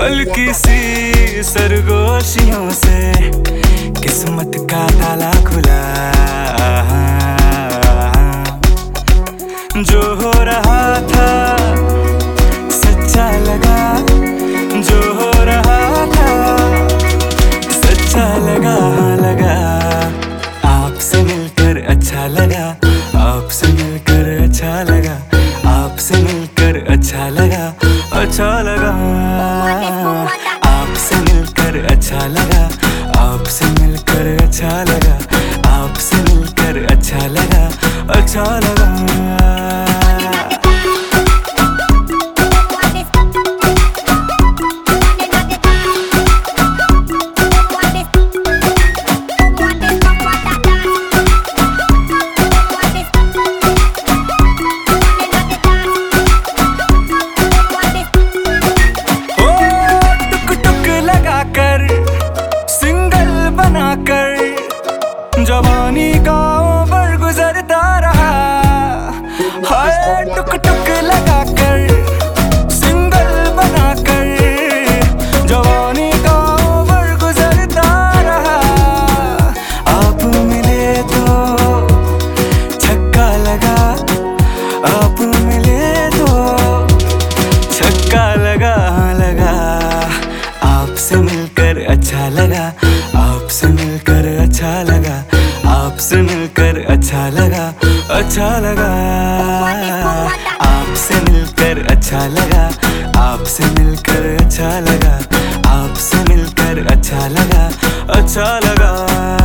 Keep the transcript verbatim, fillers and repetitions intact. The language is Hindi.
हल्की सी सरगोशियों से किस्मत का ताला खुला। जो हो रहा था सच्चा लगा, जो हो रहा था सच्चा लगा लगा। आपसे मिलकर अच्छा लगा, आपसे मिलकर अच्छा लगा, आपसे मिलकर अच्छा लगा, अच्छा लगा। आपसे मिलकर अच्छा लगा, आपसे मिलकर अच्छा लगा, आपसे मिलकर अच्छा लगा, अच्छा लगा। जवानी का ओवर गुजरता रहा, हाय टुक टुक लगा कर सिंगल बना कर। जवानी का ओवर गुजरता रहा, आप मिले तो छक्का लगा, आप मिले तो छक्का लगा लगा। आपसे मिलकर अच्छा लगा, आपसे मिलकर अच्छा लगा, आपसे मिलकर अच्छा लगा, अच्छा लगा। आपसे मिलकर अच्छा लगा, आपसे मिलकर अच्छा लगा, आपसे मिलकर अच्छा लगा, अच्छा लगा।